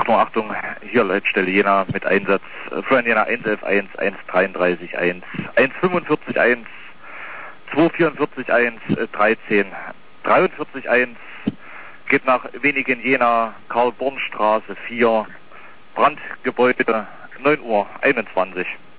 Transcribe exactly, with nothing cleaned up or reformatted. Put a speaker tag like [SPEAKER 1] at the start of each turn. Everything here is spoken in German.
[SPEAKER 1] Achtung, Achtung, hier Leitstelle Jena mit Einsatz. Florian Jena eins elf eins, eins dreiunddreißig eins, eins fünfundvierzig eins, zwei vierundvierzig eins, dreizehn, dreiundvierzig eins, geht nach wenigen Jena, Karl-Born-Straße vier, Brandgebäude, neun Uhr einundzwanzig.